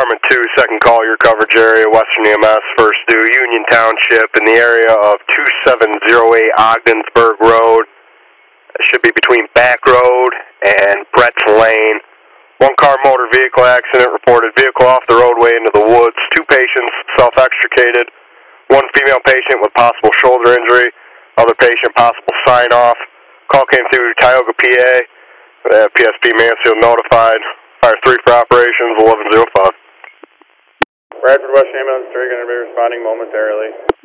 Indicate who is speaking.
Speaker 1: Department 2, second call, your coverage area, Western EMS, first due, Union Township, in the area of 2708 Ogdensburg Road. It should be between Back Road and Brett's Lane. One-car motor vehicle accident reported. Vehicle off the roadway into the woods. 2 patients self-extricated. 1 female patient with possible shoulder injury. Other patient possible sign-off. Call came through Tioga, PA. PSP Mansfield notified. Fire 3 for operations, 1105.
Speaker 2: Bradford West Ambulance 3 going to be responding momentarily.